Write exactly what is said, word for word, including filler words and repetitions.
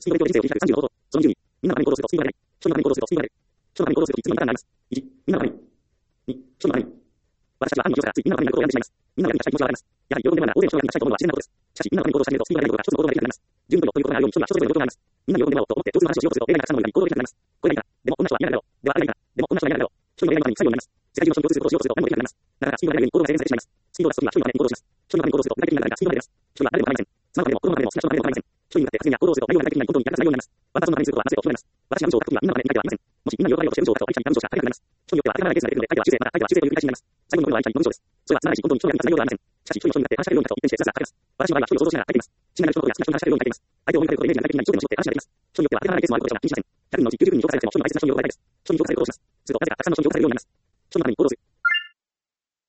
スピード勉強人生を切り開くさんじゅうのこと。そのにじゅうに、みんなのために行動するとスピードが出ない。人のために行動するとスピードが出る。人のために行動するといつもにパターンがあります。いち、みんなのために。に、人のために。私たちは愛の強さがついみんなのためになることを選んでしまいます。みんなが役に立ちたい気持ちはわかります。やはり喜んではな、大勢の人が役に立ちたいと思うのは自然なことです。しかし、みんなのために行動したいとスピードが出ないことが一つの行動ができなくなります。順序ということがあるように、人には人それぞれの状況があります。みんなに喜んでもらおうと思って上手な話をしようとすると、例外がたくさんのように行動できなくなります。これがいいから。でも、こんな人は嫌だろう。では、あれがいいから。でも、こんな人は嫌だろう。一人の例外の中に最後になります。世界中の人に共通することをしようとすると何もできなくなります。なかなかスピードが出ないように行動が制限されてしまいます。スピードが出すときは一人のために行動します。一人のために行動すると具体的な何かスピードが出ます。一人は誰でも構いません。スマホでも子供でも好きな人のためでも構いません。一人になって発言や行動をすると内容が具体的になり、本当に役立たないようになります。またそのためにすることはなぜと問います。私が文章を書くときはみんなのために書いてはいません。もしみんなに喜ばれようとして文章を書くと相手に文章しか書けなくなります。人によっては当てはまらないケースが出るので、相手は中世、また相手は中世という繰り返しになります。最後のことは相手に文章です。それはつまらないし、本当に人に役に立つ内容ではありません。しかし、一人の人になって話しかけるようになると一転してつらつら書けます。私の場合は人を想像しながら書いています。親なる人のことや好きな人に話しかけるように書いています。相手を思い浮かべることでイメージが具体的になり、一人でも絞って話ができます。人によっては当てはまらないケースもあることでしょうが気にしません。ひゃくにんのうちきゅうじゅうにんに評価されても人に大切な人に評価されたいです。人に評価されることをします。するとなぜかたくさんの人に評価されるようになります。人のために行動する。